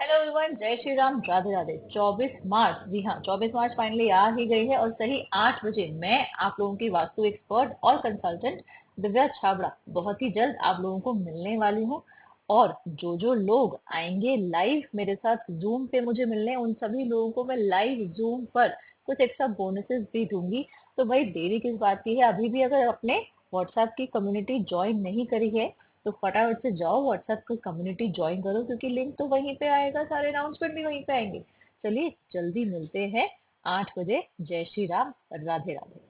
Hello everyone, जय श्री राम, राधे राधे। 24 मार्च, जी हाँ, 24 मार्च finally आ ही गई है और सही 8 बजे मैं आप लोगों की वास्तु एक्सपर्ट और कंसल्टेंट दिव्या छाबड़ा बहुत ही जल्द आप लोगों को मिलने वाली हूँ। और जो जो लोग आएंगे लाइव मेरे साथ जूम पे मुझे मिलने, उन सभी लोगों को मैं लाइव जूम पर कुछ एक्स्ट्रा बोनसेस भी दूंगी। तो भाई देरी किस बात की है, अभी भी अगर अपने व्हाट्सएप की कम्युनिटी ज्वाइन नहीं करी है तो फटाफट से जाओ व्हाट्सएप की कम्युनिटी ज्वाइन करो, क्योंकि लिंक तो वहीं पे आएगा, सारे अनाउंसमेंट भी वहीं पे आएंगे। चलिए जल्दी मिलते हैं 8 बजे। जय श्री राम, राधे राधे।